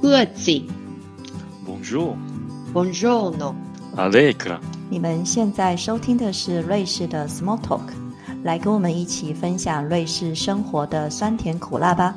Grüezi, Bonjour, buongiorno。 Allegra。 你们现在收听的是瑞士的 Small Talk， 来跟我们一起分享瑞士生活的酸甜苦辣吧。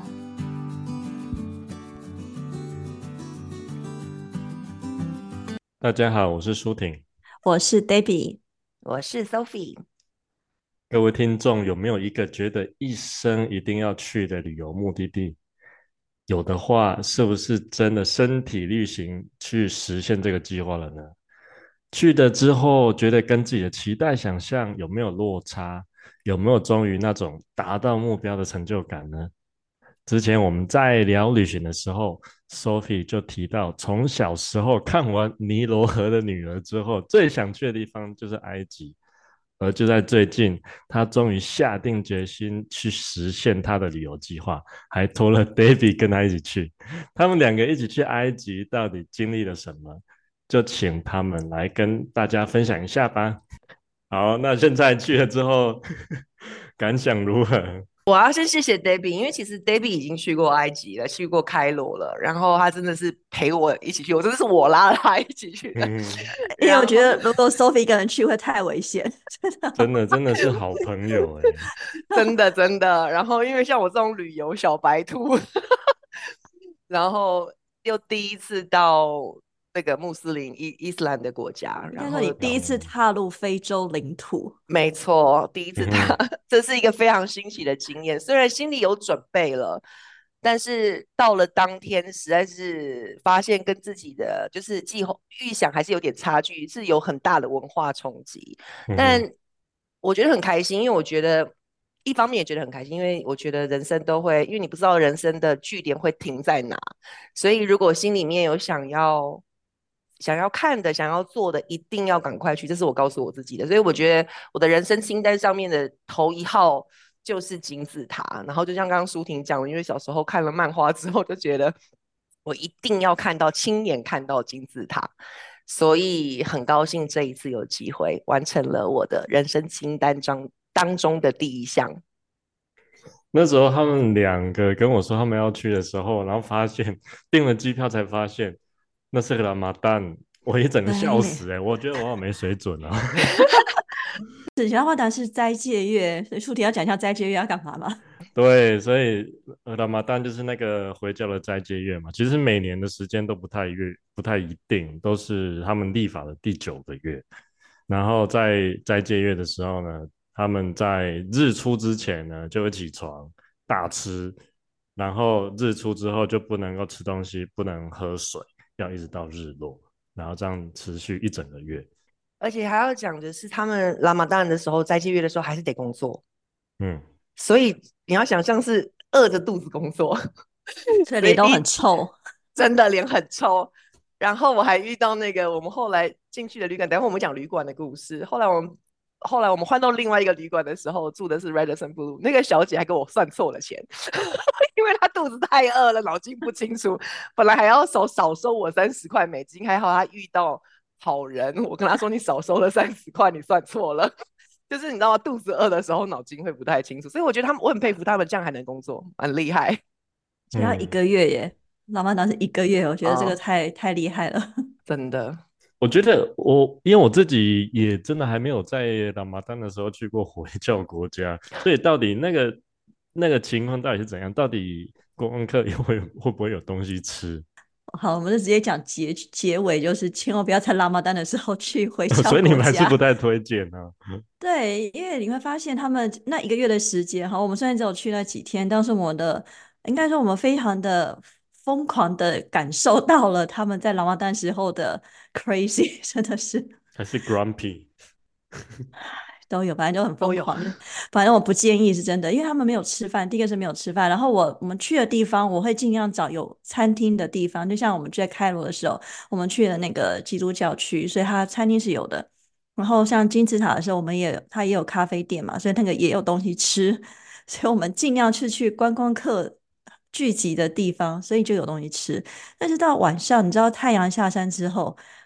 大家好，我是舒婷。 我是 Debbie。 我是 Sophie。 各位听众，有没有一个觉得一生一定要去的旅游目的地？有的话，是不是真的身体力行去实现这个计划了呢？去了之后，觉得跟自己的期待想象有没有落差？有没有终于那种达到目标的成就感呢？之前我们在聊旅行的时候， Sophie 就提到，从小时候看完尼罗河的女儿之后，最想去的地方就是埃及。而就在最近，他终于下定决心去实现他的旅游计划，还拖了 David 跟他一起去。他们两个一起去埃及，到底经历了什么？就请他们来跟大家分享一下吧。好，那现在去了之后感想如何？ 我要先谢谢 Debbie， 因为其实 Debbie 已经去过埃及了，去过开罗了，然后他真的是陪我一起去，我真的是我拉了他一起去的。 因为我觉得如果 Sophie 一个人去会太危险， 真的是好朋友真的。然后因为像我这种旅游小白兔，然后又第一次到那个穆斯林伊斯兰的国家， 应该说你第一次踏入非洲领土。 没错，第一次这是一个非常新奇的经验，虽然心里有准备了，但是到了当天实在是发现跟自己的就是预想还是有点差距，是有很大的文化冲击。但我觉得很开心，因为我觉得一方面也觉得很开心，因为我觉得人生都会，因为你不知道人生的据点会停在哪，所以如果心里面有想要看的、想要做的，一定要赶快去，这是我告诉我自己的。所以我觉得我的人生清单上面的头一号就是金字塔。然后就像刚刚舒婷讲的，因为小时候看了漫画之后，就觉得我一定要亲眼看到金字塔。所以很高兴这一次有机会完成了我的人生清单当中的第一项。 那时候他们两个跟我说他们要去的时候，然后发现订了机票才发现那是个拉马丹，我一整个笑死我觉得我好没水准啊。 以前华达是斋戒月，所以舒婷要讲一下斋戒月要干嘛吗？ 对，所以拉马丹就是那个回教的斋戒月嘛，其实每年的时间都不太一定，都是他们历法的第9个月。然后在斋戒月的时候呢，他们在日出之前呢就会起床大吃，然后日出之后就不能够吃东西，不能喝水，要一直到日落，然后这样持续一整个月。 而且还要讲的是，他们拉玛丹的时候，斋戒月的时候还是得工作，所以你要想象是饿着肚子工作， 所以脸都很臭， 真的脸很臭。然后我还遇到那个我们后来进去的旅馆，等一下我们讲旅馆的故事。后来我们换到另外一个旅馆的时候，住的是 Radisson Blu， 那个小姐还给我算错了钱，因为她肚子太饿了，脑筋不清楚，本来还要少收我30块美金，还好她遇到好人，我跟她说你少收了30块，你算错了。就是你知道吗？肚子饿的时候脑筋会不太清楚，所以我觉得我很佩服他们这样还能工作，蛮厉害。 只要1个月耶，拉玛丹是1个月，我觉得这个太厉害了， 真的。 我觉得因为我自己也真的还没有在拉玛丹的时候去过回教国家，所以到底那个情况到底是怎样？到底观光客会不会有东西吃？ 好，我们就直接讲结尾，就是千万不要在拉玛丹的时候去回教国家。 所以你们还是不太推荐啊？ 对，因为你会发现他们那1个月的时间，我们虽然只有去那几天，但是应该说我们非常的疯狂的感受到了他们在拉玛丹时候的 crazy， 真的是还是 grumpy 都有，反正就很疯狂。反正我不建议是真的，因为他们没有吃饭。第一个是没有吃饭，然后我们去的地方，我会尽量找有餐厅的地方。就像我们在开罗的时候，我们去了那个基督教区，所以它餐厅是有的。然后像金字塔的时候，它也有咖啡店嘛，所以那个也有东西吃。所以我们尽量去观光客聚集的地方，所以就有东西吃。但是到晚上，你知道太阳下山之后，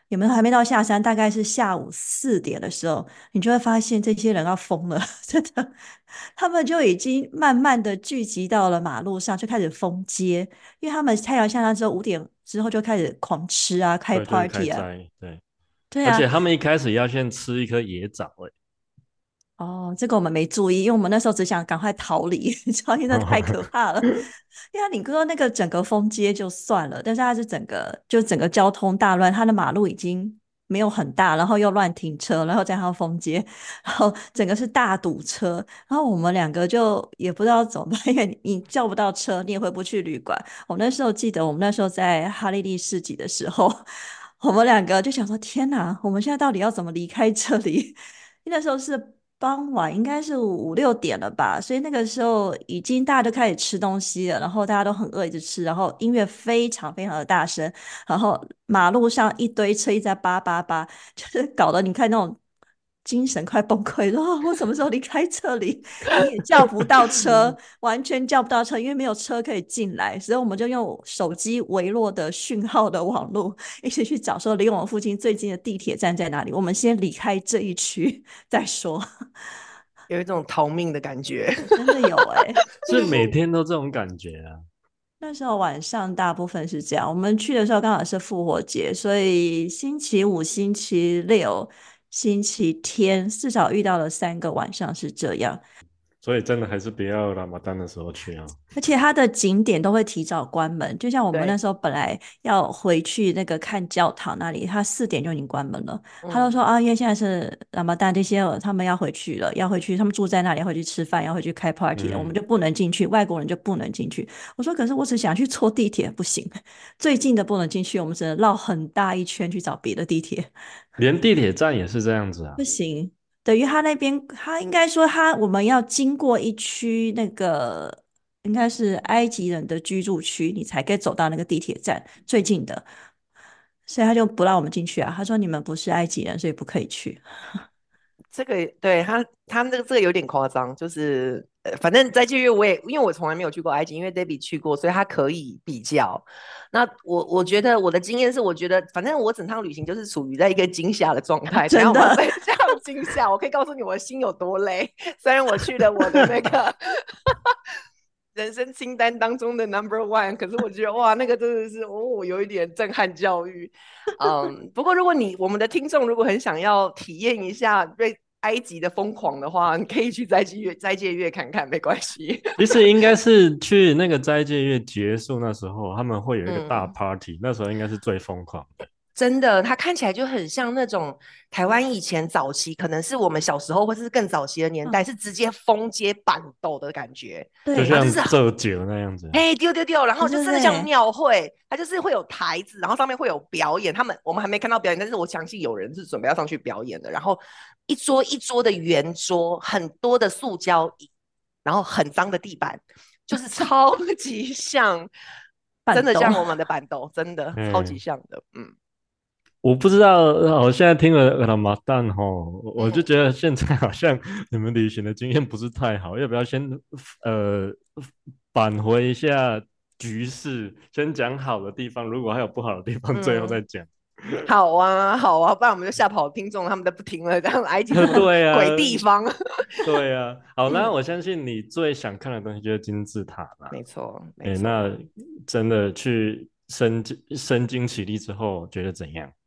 有没有还没到下山，大概是下午4点的时候，你就会发现这些人要疯了，真的，他们就已经慢慢的聚集到了马路上，就开始封街，因为他们太阳下山之后5点之后就开始狂吃啊，开对，就是开 party 啊， 斋，对， 对啊， 而且他们一开始要先吃一颗野枣， 哦，这个我们没注意，因为我们那时候只想赶快逃离，你知道，因为那太可怕了。因为你说那个整个封街就算了，但是它是整个交通大乱，它的马路已经没有很大，然后又乱停车，然后加上封街，然后整个是大堵车，然后我们两个就也不知道怎么办，因为你叫不到车，你也回不去旅馆。我那时候记得，我们那时候在哈利利市集的时候，我们两个就想说：天哪，我们现在到底要怎么离开这里？那时候是傍晚，应该是5、6点了吧，所以那个时候已经大家都开始吃东西了，然后大家都很饿，一直吃，然后音乐非常非常的大声，然后马路上一堆车一直在叭叭叭，就是搞得你看那种精神快崩溃了，我什么时候离开这里？你也叫不到车，完全叫不到车，因为没有车可以进来，所以我们就用手机微弱的讯号的网络一起去找说离我们附近最近的地铁站在哪里，我们先离开这一区再说。 有一种逃命的感觉。 真的有是每天都这种感觉啊。 那时候晚上大部分是这样，我们去的时候刚好是复活节，所以星期五、星期六、星期天至少遇到了3个晚上是这样。 所以真的还是不要拉马丹的时候去啊。 而且它的景点都会提早关门，就像我们那对， 时候本来要回去那个看教堂那里，它4点就已经关门了。他都嗯， 说啊，因为现在是拉玛丹，这些他们要回去了，要回去，他们住在那里，要回去吃饭，要回去开 party 了，我们就不能进去，外国人就不能进去。我说，可是我只想去坐地铁，不行，最近的不能进去，我们只能绕很大一圈去找别的地铁。 连地铁站也是这样子啊。 不行，等于他那边，他应该说我们要经过一区那个应该是埃及人的居住区，你才可以走到那个地铁站最近的，所以他就不让我们进去啊。他说你们不是埃及人，所以不可以去。 这个对他们这个有点夸张，就是反正斋戒月我也因为我从来没有去过埃及，因为 Debbie 去过，所以他可以比较。那我觉得我的经验是，我觉得反正我整趟旅行就是处于在一个惊吓的状态，等下真的， 我被这样惊吓，我可以告诉你我的心有多累。虽然我去了我的那个人生清单当中的 No.1，可是我觉得哇，那个真的是有一点震撼教育。不过如果我们的听众如果很想要体验一下对埃及的疯狂的话，你可以去斋戒月看看，没关系。 其实应该是去那个斋戒月结束那时候，他们会有一个大 party，那时候应该是最疯狂的。 真的，它看起来就很像那种台湾以前早期，可能是我们小时候或是更早期的年代，是直接封街板斗的感觉。 就对， 像这酒那样子。 哎，丢，然后就真的像对庙会，它就是会有台子，然后上面会有表演。我们还没看到表演，但是我相信有人是准备要上去表演的。然后一桌一桌的圆桌，很多的塑胶椅，然后很脏的地板，就是超级像，真的板豆， 像我们的板豆，真的超级像的。 我不知道，我现在听了拉马旦吼，我就觉得现在好像你们旅行的经验不是太好，要不要先呃返回一下局势，先讲好的地方，如果还有不好的地方，最后再讲。 好啊，不然我们就吓跑听众，他们都不听了。这样埃及对啊， 鬼地方。 对啊，好，那我相信你最想看的东西就是金字塔啦。 没错， 那真的去身经其力之后，觉得怎样？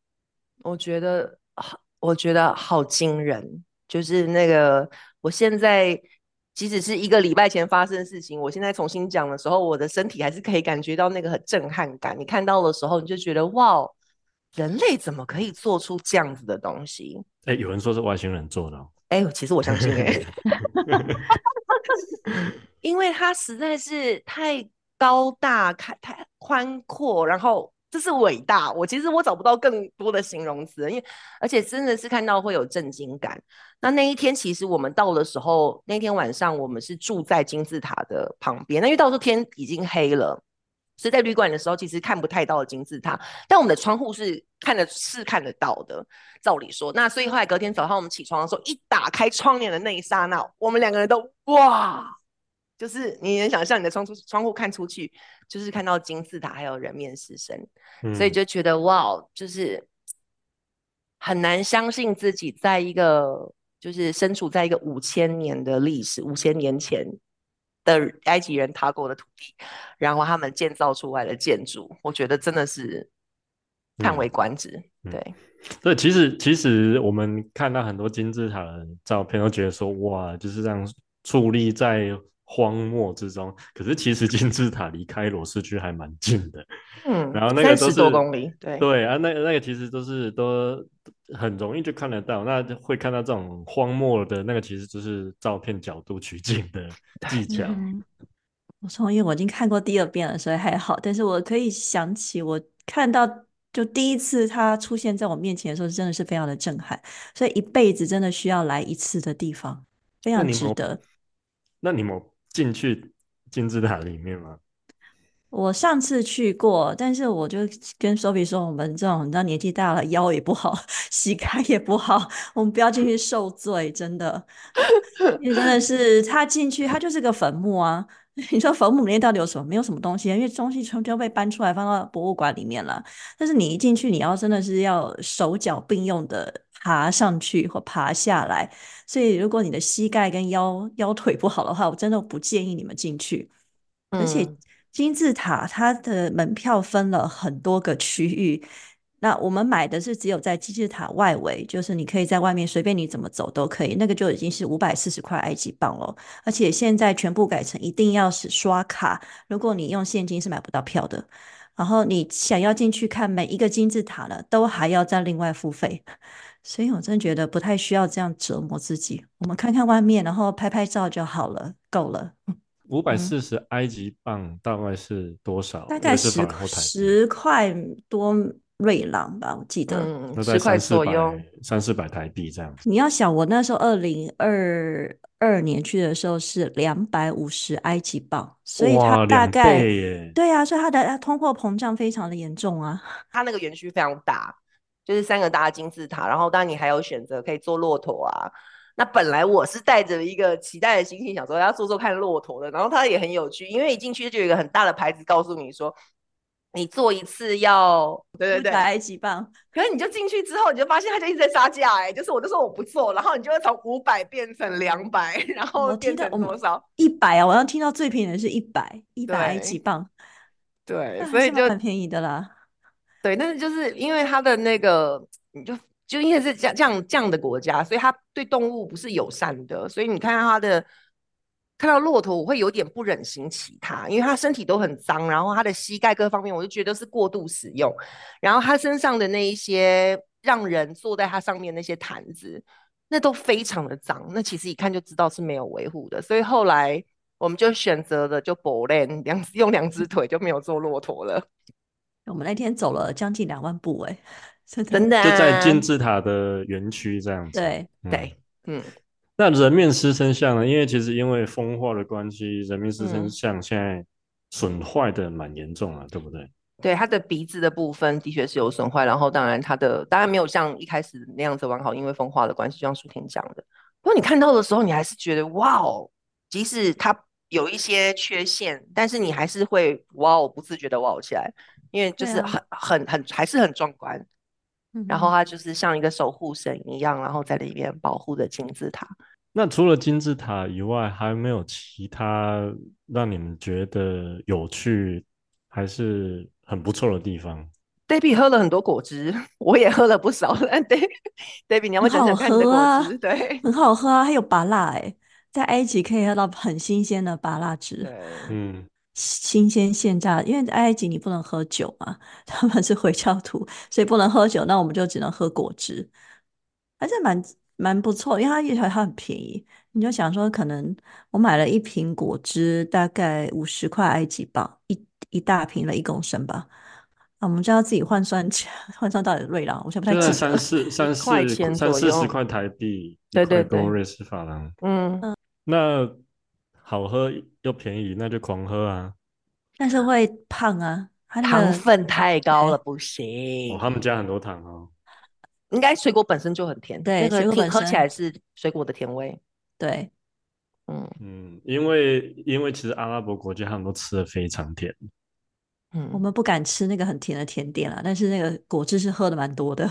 我觉得好惊人，就是那个我现在即使是1个礼拜前发生的事情，我现在重新讲的时候，我的身体还是可以感觉到那个很震撼感。你看到的时候，你就觉得哇，人类怎么可以做出这样子的东西？ 有人说是外星人做的。 其实我相信因为它实在是太高大、太宽阔，然后这是伟大。其实我找不到更多的形容词，因为而且真的是看到会有震惊感。那一天其实我们到的时候，那天晚上我们是住在金字塔的旁边，因为到时候天已经黑了。所以在旅馆的时候，其实看不太到金字塔，但我们的窗户是看得到的。照理说，那所以后来隔天早上我们起床的时候，一打开窗帘的那一刹那，我们2个人都哇，就是你能想象你的窗户看出去，就是看到金字塔还有人面狮身，所以就觉得哇，就是很难相信自己在一个就是身处在一个5000年的历史，5000年前的埃及人踏过的土地，然后他们建造出来的建筑，我觉得真的是叹为观止。对， 对，其实我们看到很多金字塔的照片，都觉得说哇，就是这样矗立在荒漠之中。可是其实金字塔离开罗市区还蛮近的，然后那个都 30多是公里，对对啊，那个其实都很容易就看得到。那会看到这种荒漠的那个，其实就是照片角度取景的技巧。 我同意，我已经看过第二遍了，所以还好。但是我可以想起我看到就第一次它出现在我面前的时候，真的是非常的震撼，所以一辈子真的需要来一次的地方，非常那你有值得。 那你有进去金字塔里面吗？ 我上次去过，但是我就跟 Sophie 说，我们这种你知道年纪大了，腰也不好，膝盖也不好，我们不要进去受罪，真的。因为真的是他进去，他就是个坟墓啊。你说坟墓里面到底有什么？没有什么东西，因为东西全都被搬出来放到博物馆里面了。但是你一进去，你要真的是要手脚并用的爬上去或爬下来，所以如果你的膝盖跟腰腿不好的话，我真的不建议你们进去。而且金字塔它的门票分了很多个区域，那我们买的是只有在金字塔外围，就是你可以在外面随便你怎么走都可以，那个就已经是540块埃及镑了。而且现在全部改成一定要是刷卡，如果你用现金是买不到票的。然后你想要进去看每一个金字塔呢，都还要再另外付费。所以我真觉得不太需要这样折磨自己。我们看看外面，然后拍拍照就好了，够了。 540埃及镑大概是多少？ 大概瑞士法郎或台币？ 10块多瑞郎吧，我记得。 那在 10块左右。 三四百台币这样子。 你要想，我那时候2022年去的时候是250埃及镑，所以它哇， 大概 2倍耶！ 对啊，所以它的通货膨胀非常的严重啊。 它那个园区非常大，就是3个大金字塔，然后当然你还有选择可以坐骆驼啊。那本来我是带着一个期待的心情，想说要坐坐看骆驼的，然后它也很有趣，因为一进去就有一个很大的牌子告诉你说，你坐一次要，对对 500 对， 埃及镑， 可是你就进去之后，你就发现它就一直在杀价，就是我就说我不做，然后你就会从500变成200，然后我听变到我们成多少？ 100啊，我要听到最便宜的是100埃及对镑， 对， 那还是所以就蛮便宜的啦。 对，但是就是因为它的那个，你就因为是这样的国家，所以它对动物不是友善的，所以你看到看到骆驼，我会有点不忍心骑它，因为它身体都很脏，然后它的膝盖各方面，我就觉得是过度使用，然后它身上的那一些让人坐在它上面那些毯子，那都非常的脏，那其实一看就知道是没有维护的，所以后来我们就选择了就不练，用2只腿就没有坐骆驼了， 我们那天走了将近2万步，哎，真的。 真的就在啊， 金字塔的园区这样子。 对， 对， 那人面狮身像呢？因为其实因为风化的关系，人面狮身像现在损坏的蛮严重了，对不对？ 对，它的鼻子的部分的确是有损坏，然后当然当然没有像一开始那样子完好，因为风化的关系，就像舒婷讲的。不过你看到的时候，你还是觉得哇哦，即使它有一些缺陷，但是你还是会哇哦，不自觉的哇哦起来，因为就是对啊， 还是很壮观。然后嗯哼。 它就是像一个守护神一样，然后在里面保护着金字塔。 那除了金字塔以外，还没有其他让你们觉得有趣还是很不错的地方？ Debbie 喝了很多果汁，我也喝了不少。Debbie，你要不很好要讲讲看你的果汁？ 喝啊， 对很好喝啊，还有芭乐哎，在埃及可以喝到很新鲜的芭乐汁， 对， 嗯， 新鲜现榨。因为在埃及你不能喝酒嘛，他们是回教徒，所以不能喝酒，那我们就只能喝果汁，还是蛮不错，因为它很便宜。你就想说，可能我买了一瓶果汁，大概50块埃及镑，一大瓶了1公升吧。啊，我们就要自己换算起来，换算到底瑞郎，我现在不太就在记得。 1块钱三左右。 四十块台币，一对对对， 块多瑞士法郎。 嗯， 那好喝又便宜，那就狂喝啊！ 但是会胖啊，它那个糖分太高了， 对不哦， 行。 他们加很多糖哦。 应该水果本身就很甜，那对，水果个听喝起来本身是水果的甜味。 对， 嗯， 因为其实阿拉伯国家他们都吃的非常甜。 我们不敢吃那个很甜的甜点啦，但是那个果汁是喝的蛮多的。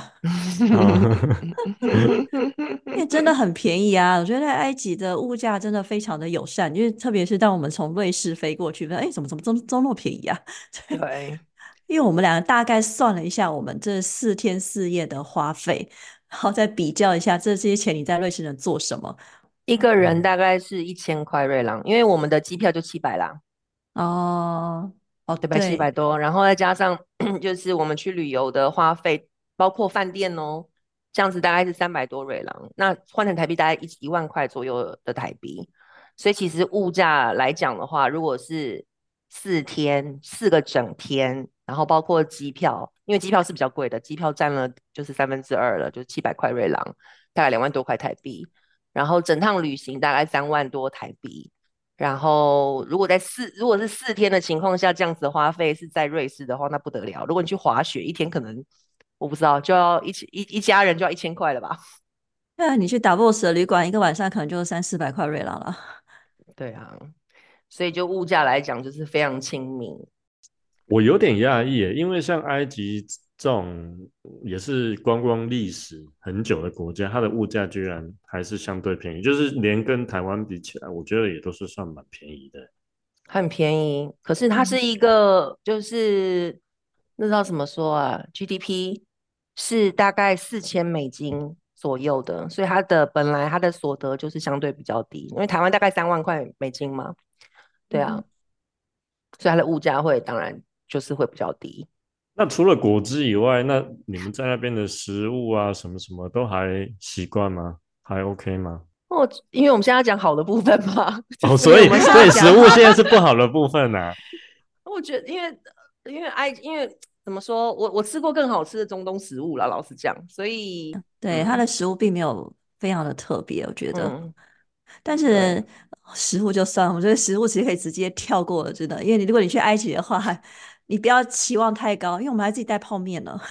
因为真的很便宜啊！我觉得埃及的物价真的非常的友善，因为特别是当我们从瑞士飞过去，哎，怎么这么便宜啊？ 对， 因为我们两个大概算了一下我们这4天4夜的花费，然后再比较一下这些钱你在瑞士能做什么。 一个人大概是1000块瑞郎，因为我们的机票就700啦， 哦哦， 对吧？700 对， 多，然后再加上就是我们去旅游的花费，包括饭店哦，这样子大概是300多瑞郎，那换成台币大概1万块左右的台币，所以其实物价来讲的话，如果是4天4个整天，然后包括机票，因为机票是比较贵的，机票占了就是2/3了，就是700块瑞郎，大概2万多块台币，然后整趟旅行大概3万多台币。然后，如果是4天的情况下，这样子的花费是在瑞士的话，那不得了。如果你去滑雪，一天可能我不知道，就要一家人就要1000块了吧？ 那你去达沃斯的旅馆，一个晚上可能就300-400块瑞郎了。 对啊，所以就物价来讲，就是非常亲民。 我有点讶异耶，因为像埃及这种也是观光历史很久的国家，它的物价居然还是相对便宜，就是连跟台湾比起来，我觉得也都是算蛮便宜的。 很便宜，可是它是一个就是那知道怎么说啊？GDP 是大概4000美金左右的，所以本来它的所得就是相对比较低，因为台湾大概3万块美金嘛，对啊，所以它的物价当然就是会比较低。 那除了果汁以外，那你们在那边的食物啊，什么什么都还习惯吗？还 OK 吗？ 哦，因为我们现在要讲好的部分嘛，就哦， 是所以我们现在对讲食物现在是不好的部分啊。 我觉得因为怎么说，我吃过更好吃的中东食物了，老实讲，所以对，它的食物并没有非常的特别，我觉得。 嗯， 但对， 是食物就算了，我觉得食物其实可以直接跳过了，真的。因为如果你去埃及的话，你不要期望太高，因为我们还自己带泡面呢。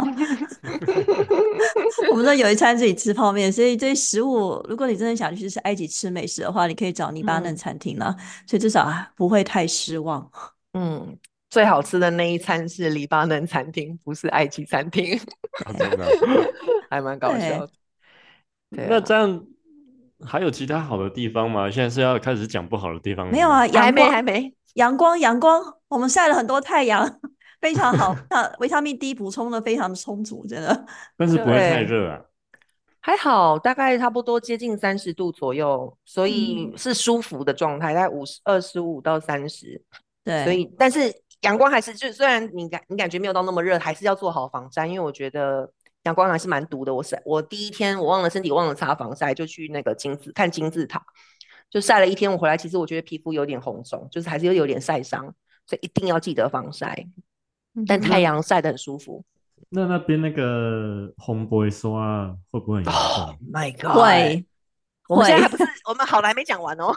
我们都有一餐自己吃泡面，所以这些食物，如果你真的想去埃及吃美食的话，你可以找黎巴嫩嗯餐厅啦，所以至少不会太失望。 嗯，最好吃的那一餐是黎巴嫩餐厅，不是埃及餐厅， 啊，真的啊。 还蛮搞笑对， 的。对啊， 那这样还有其他好的地方吗？现在是要开始讲不好的地方了吗？ 没有啊，阳光， 还没， 阳光，我们晒了很多太阳，非常好，那维他命 D 补充的非常充足，真的。 但是不会太对， 热啊。 还好，大概差不多接近30度左右，所以嗯， 是舒服的状态，大概25到30。所对， 以，但是阳光还是就虽然你感觉没有到那么热，还是要做好防晒，因为我觉得阳光还是蛮毒的。我第一天我忘了身体忘了擦防晒，就去那个看金字塔，就晒了一天。我回来其实我觉得皮肤有点红肿，就是还是有点晒伤，所以一定要记得防晒。但太嗯哼， 那阳晒得很舒服。 那边那个红不刷会不会很严 Oh 重？ my god！ 会我们现在还会， 不是我们好的还没讲完哦。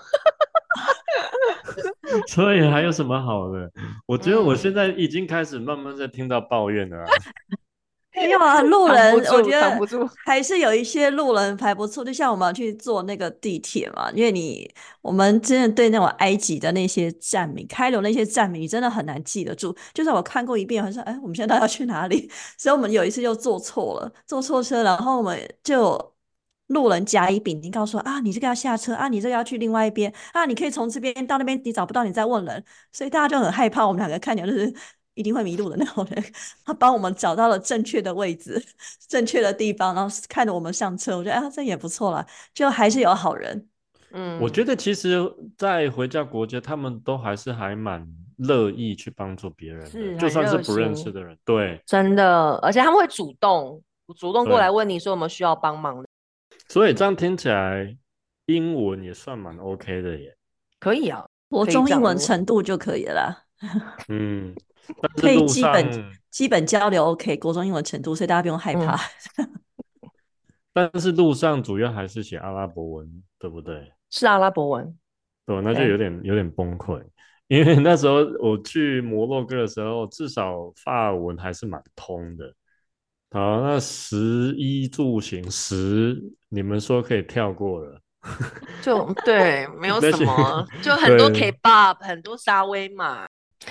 所以还有什么好的？我觉得我现嗯， 在已经开始慢慢在听到抱怨了啊。 没有啊，路人，我扛不住， 觉得扛不住。 还是有一些路人还不错。就像我们去坐那个地铁嘛，因为我们真的对那种埃及的那些站名、开罗那些站名，你真的很难记得住。就算我看过一遍，我说，哎，我们现在到底要去哪里？所以我们有一次又坐错了，坐错车，然后我们就路人甲乙丙丁告诉我啊，你这个要下车啊，你这个要去另外一边啊，你可以从这边到那边，你找不到你再问人。所以大家就很害怕，我们两个看起来就是一定会迷路的那种人。他帮我们找到了正确的位置、正确的地方，然后看着我们上车，我觉得啊，这也不错啦，就还是有好人。 我觉嗯， 得其实，在回教国家，他们都还蛮乐意去帮助别人的，就是很算是不认热心， 识的人。对真的，而且他们会主动过来对， 问你说有没有需要帮忙的。 所以这样听起来，英文也算蛮 OK 的耶。 可以啊， 国可以中英文这样子。 程度就可以了啦， 嗯，但是可以路上， 基本交流 OK，国中英文程度，所以大家不用害怕。 嗯， 主要还是写阿拉伯文，对不对？ 是阿拉伯文。 对，那就对， 有点崩溃，因为那时候我去摩洛哥的时候，至少法文还是蛮通的。好，那食衣住行你们说可以跳过了。 就对，没有那些什么，就很多对 K-pop，很多沙威玛。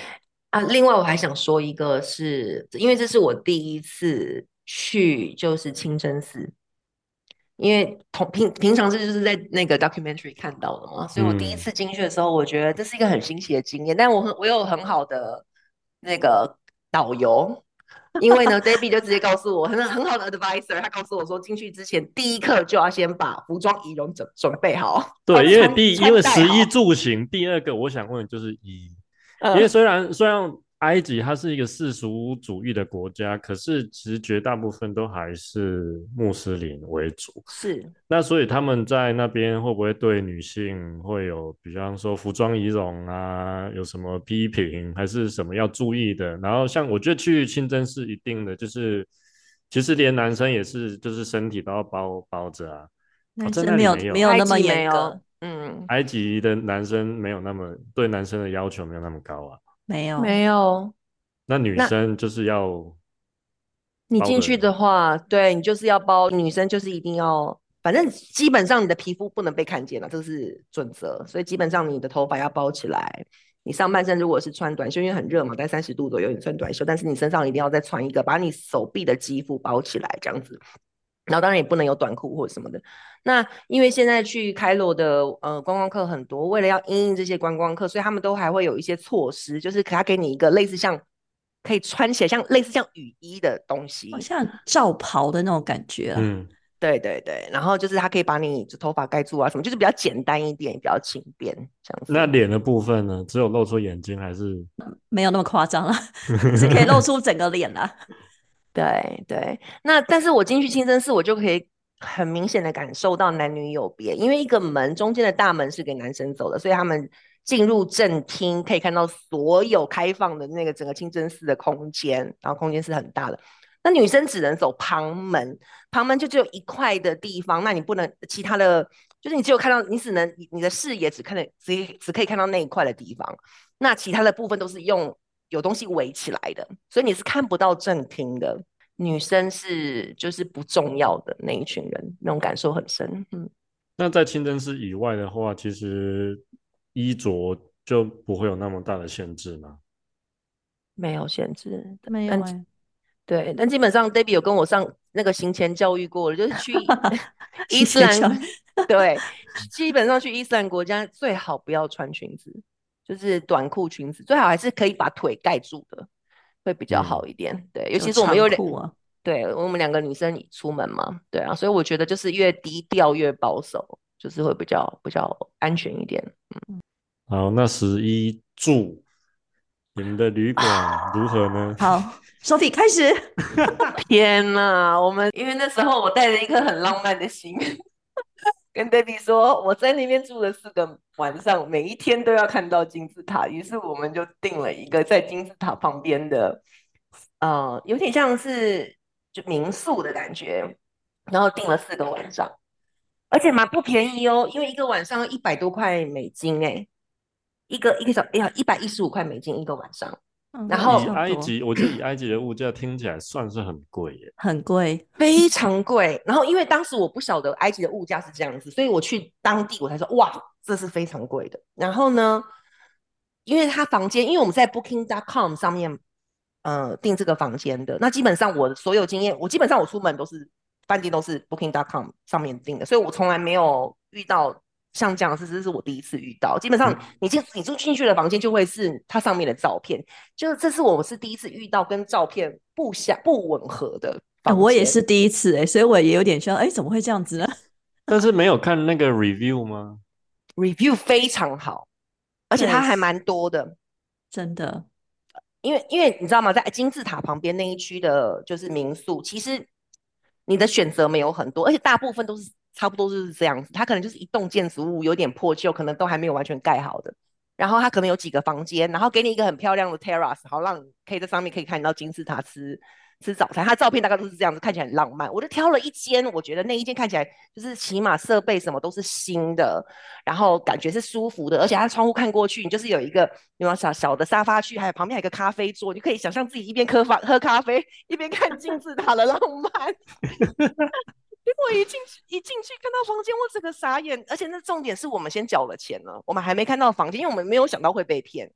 啊，另外我还想说一个是，因为这是我第一次去，就是清真寺，因为平常这就是在那个 documentary 看到的嘛，所以我第一次进去的时候，我觉得这是一个很新奇的经验，但我有很好的那个导游，因为呢，Debbie 就直接告诉我很好的 advisor，他告诉我说，进去之前第一课就要先把服装仪容准备好， 对，因为因为穿戴好食衣住行，第二个我想问的就是衣，因为嗯， 虽然埃及它是一个世俗主义的国家，可是其实绝大部分都还是穆斯林为主。 是那所以他们在那边会不会对女性会有，比方说服装仪容啊，有什么批评，还是什么要注意的？然后像我觉得去清真寺一定的就是，其实连男生也是，就是身体都要包着啊。哦，在男生没有那里没有， 没有那么埃及没有， 严格， 埃及的男生没有那么对男生的要求没有那么高啊。 没有。 没有。 那女那生就是要你进去包的， 的话，对你就是要包，女生就是一定要，反正基本上你的皮肤不能被看见了，这是准则，所以基本上你的头发要包起来。你上半身如果是穿短袖，因为很热嘛，在30度左右，你穿短袖，但是你身上一定要再穿一个，把你手臂的肌肤包起来，这样子。然后当然也不能有短裤或者什么的。那因为现在去开罗的观光客很多，为了要因应这些观光客，所以他们都还会有一些措施，就是他给你一个类似像可以穿起来像类似像雨衣的东西。 像罩袍的那种感觉啊。 嗯， 对对对，然后就是它可以把你头发盖住啊什么，就是比较简单一点，比较轻便这样子。 那脸的部分呢，只有露出眼睛还是？ 没有那么夸张啦，是可以露出整个脸啦。 对对，那但是我进去清真寺，我就可以很明显的感受到男女有别，因为一个门中间的大门是给男生走的，所以他们进入正厅可以看到所有开放的那个整个清真寺的空间，然后空间是很大的。那女生只能走旁门，旁门就只有一块的地方，那你不能其他的，就是你只有看到，你只能你的视野只可以看到那一块的地方，那其他的部分都是用有东西围起来的，所以你是看不到正厅的。女生是就是不重要的那一群人，那种感受很深。 那在清真寺以外的话，其实衣着就不会有那么大的限制嘛。 没有限制，但没有哎、 对，但基本上 Debbie 有跟我上那个行前教育过了，就是去伊谢斯兰， 谢教育。 对，基本上去伊斯兰国家最好不要穿裙子，就是短裤裙子，最好还是可以把腿盖住的，会比较好嗯， 一点。对，尤就其是我们有点， 长裤啊。 对，我们两个女生出门嘛，对啊，所以我觉得就是越低调越保守，就是会比较安全一点。 好，那11住，你们的旅馆如何呢？ 好，Sophie 开始。 天呐，我们因为那时候我带着一颗很浪漫的心，跟 Debbie 说，我在那边住了4个晚上，每一天都要看到金字塔。于是我们就订了一个在金字塔旁边的，有点像是就民宿的感觉，然后订了4个晚上，而且蛮不便宜哦，因为一个晚上100多块美金，哎，一个小哎呀115块美金一个晚上，然以后差不多。 埃及，我觉得以埃及的物价听起来算是很贵耶。 很贵。 非常贵。然后因为当时我不晓得埃及的物价是这样子，所以我去当地我才说哇，这是非常贵的。然后呢，因为他房间，因为我们在 Booking.com 上面订这个房间的，那基本上我的所有经验，基本上我出门都是饭店都是 Booking.com 上面订的，所以我从来没有遇到像这样的事，这是我第一次遇到。基本上你住进去的房间就会是它上面的照片，就是这是我是第一次遇到跟照片不吻合的房间。 我也是第一次哎、所以我也有点像哎，怎么会这样子呢？ 但是没有看那个 review 吗？ review 非常好，而且它对， 还蛮多的。 真的。 因为你知道吗，在金字塔旁边那一区的，就是民宿，其实你的选择没有很多，而且大部分都是差不多就是这样子。它可能就是一栋建筑物，有点破旧，可能都还没有完全盖好的。然后它可能有几个房间，然后给你一个很漂亮的 terrace，好让你可以在上面可以看到金字塔吃早餐。它照片大概都是这样子，看起来很浪漫。我就挑了一间，我觉得那一间看起来就是起码设备什么都是新的，然后感觉是舒服的，而且它窗户看过去，你就是有一个小小的沙发区，还有旁边还有一个咖啡桌，你可以想象自己一边喝咖啡，一边看金字塔的浪漫。结果一进去看到房间，我整个傻眼，而且那重点是我们先缴了钱了，我们还没看到房间，因为我们没有想到会被骗。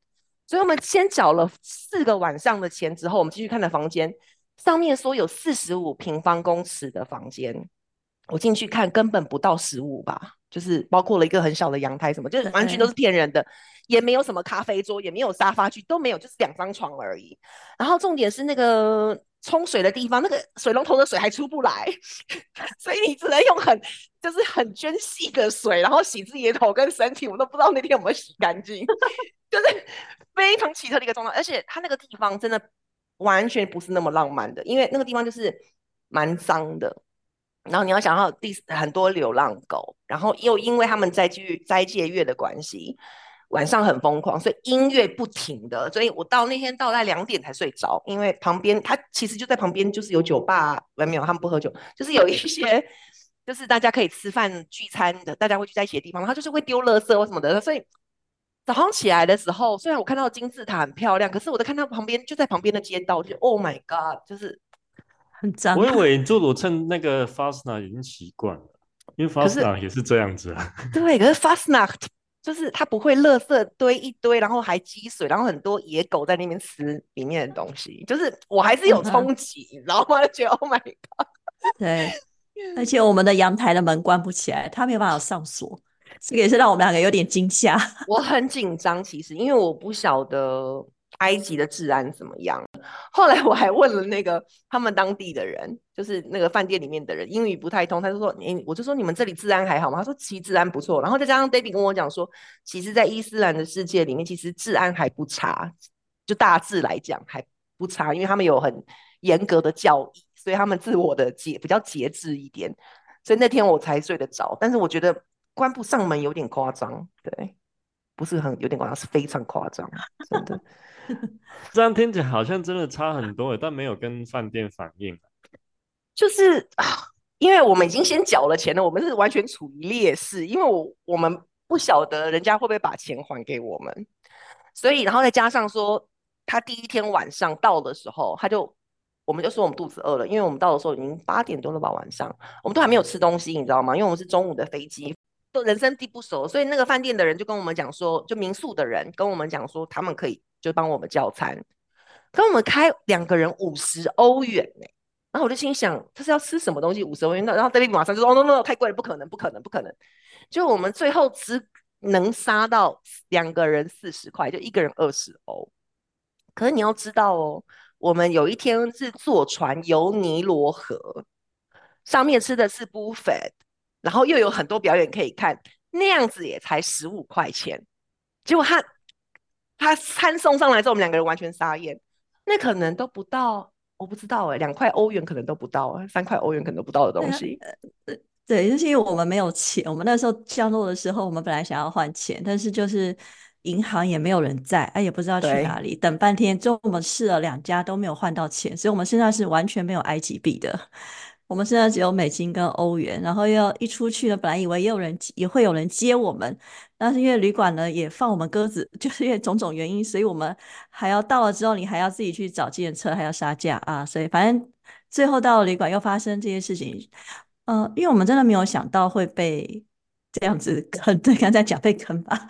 所以我们先缴了4个晚上的钱之后，我们继续看的房间，上面说有45平方公尺的房间，我进去看根本不到15吧，就是包括了一个很小的阳台什么，就是完全都是骗人的，也没有什么咖啡桌，也没有沙发区，都没有，就是2张床而已。然后重点是那个冲水的地方，那个水龙头的水还出不来，所以你只能用就是很涓细的水，然后洗自己的头跟身体，我都不知道那天有没有洗干净，就是非常奇特的一个状态。而且它那个地方真的完全不是那么浪漫的，因为那个地方就是蛮脏的。然后你要想到很多流浪狗，然后又因为他们斋戒月的关系，晚上很疯狂，所以音乐不停的，所以我那天到大概2点才睡着，因为旁边他其实就在旁边，就是有酒吧，没有他们不喝酒，就是有一些就是大家可以吃饭聚餐的，大家会聚在一起的地方，他就是会丢垃圾或什么的，所以早上起来的时候，虽然我看到金字塔很漂亮，可是我在看到就在旁边的街道，就 Oh my God， 就是很脏。 我以为住鲁趁那个 Fastna 已经习惯了，因为 Fastna 也是这样子啊。 对，可是 Fastnacht 就是它不会垃圾堆一堆，然后还积水，然后很多野狗在那边吃里面的东西，就是我还是有冲击，你知道吗？就觉得 Oh my God， 对，而且我们的阳台的门关不起来，它没有办法上锁，这个也是让我们2个有点惊吓。 我很紧张，其实因为我不晓得埃及的治安怎么样。后来我还问了那个他们当地的人，就是那个饭店里面的人，英语不太通，他就说：“我就说你们这里治安还好吗？”他说：“其实治安不错。”然后再加上 David 跟我讲说，其实，在伊斯兰的世界里面，其实治安还不差，就大致来讲还不差，因为他们有很严格的教义，所以他们自我的比较节制一点。所以那天我才睡得着，但是我觉得关不上门有点夸张，对。不是有点夸张，是非常夸张，真的。 这样听起来好像真的差很多，但没有跟饭店反映。 就是因为我们已经先缴了钱了，我们是完全处于劣势，因为我们不晓得人家会不会把钱还给我们，所以然后再加上说，他第一天晚上到的时候，我们就说我们肚子饿了，因为我们到的时候已经8点多了吧，晚上我们都还没有吃东西，你知道吗？因为我们是中午的飞机。都人生地不熟，所以那个饭店的人就跟我们讲说，就民宿的人跟我们讲说，他们可以就帮我们叫餐，跟我们开2个人50欧元呢、欸。然后我就心想，他是要吃什么东西50欧元？然后 David 马上就说：“哦 ，no，太贵了，不可能，不可能，不可能。”就我们最后只能杀到2个人40块，就1个人20欧。可是你要知道哦，我们有一天是坐船游尼罗河，上面吃的是 buffet。然后又有很多表演可以看，那样子也才15块钱。结果他餐送上来之后，我们2个人完全傻眼，那可能都不到，我不知道2块欧元可能都不到，3块欧元可能都不到的东西。 对，就是因为我们没有钱，我们那时候降落的时候，我们本来想要换钱，但是就是银行也没有人在，也不知道去哪里，等半天，之后我们试了2家都没有换到钱，所以我们身上是完全没有埃及币的。我们现在只有美金跟欧元，然后要一出去呢，本来以为也会有人接我们，但是因为旅馆呢也放我们鸽子，就是因为种种原因，所以我们还要到了之后，你还要自己去找计程车，还要杀价啊，所以反正最后到了旅馆又发生这些事情，因为我们真的没有想到会被这样子坑，对，刚才讲被坑吧，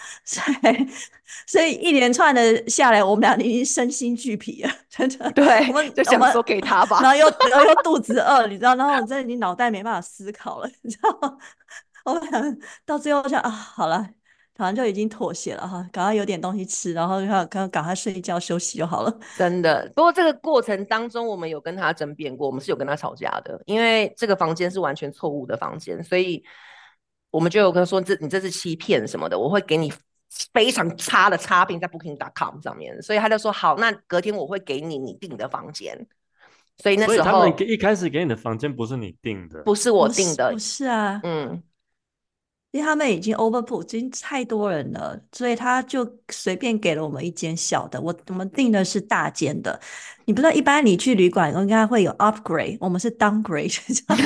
所以一连串的下来，我们俩已经身心俱疲了，真的。 对， 我们就想说给他吧， 然后又肚子饿，你知道，然后我真的已经脑袋没办法思考了，你知道吗？我想到最后就好了，好像就已经妥协了哈，赶快有点东西吃，然后赶快睡觉休息就好了。 真的。不过这个过程当中，我们有跟他争辩过，我们是有跟他吵架的，因为这个房间是完全错误的房间，所以我们就有跟他说你这是欺骗什么的，我会给你非常差的差评在 Booking.com 上面，所以他就说好，那隔天我会给你订的房间。所以那时候， 所以他们一开始给你的房间不是你订的， 不是我订的， 不是啊，因为他们已经 overbook，已经太多人了，所以他就随便给了我们一间小的。我们订的是大间的。你不知道，一般你去旅馆应该会有 upgrade，我们是 downgrade，知道吗？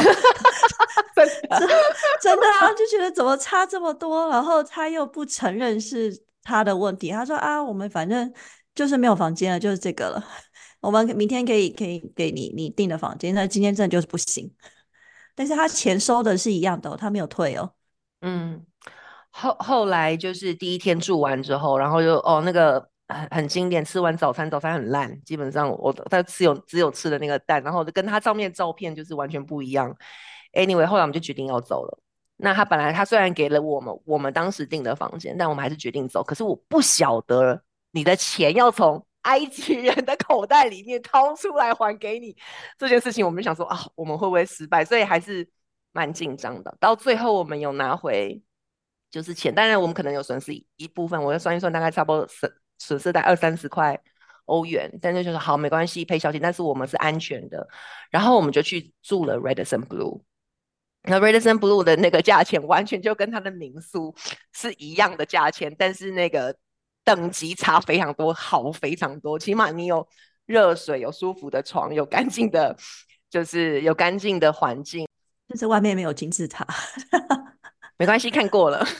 真的啊，就觉得怎么差这么多，然后他又不承认是他的问题，他说我们反正就是没有房间了，就是这个了。我们明天可以给你订的房间，但今天真的就是不行。但是他钱收的是一样的他没有退哦。 后来就是第一天住完之后，然后就那个很经典，吃完早餐很烂，基本上他只有吃的那个蛋，然后跟他上面照片就是完全不一样。Anyway，后来我们就决定要走了。那他虽然给了我们当时订的房间，但我们还是决定走。可是我不晓得你的钱要从埃及人的口袋里面掏出来还给你这件事情，我们就想说啊，我们会不会失败？所以还是蛮紧张的。到最后我们有拿回就是钱，当然我们可能有损失一部分，我要算一算，大概差不多损失在20-30块欧元，但是就是好没关系，赔小钱，但是我们是安全的。然后我们就去住了 Radisson Blu。那 Radisson Blu 的那个价钱完全就跟它的民宿是一样的价钱，但是那个等级差非常多，好非常多。起码你有热水，有舒服的床，有干净的，就是有干净的环境。 就是外面没有金字塔。 没关系，看过了。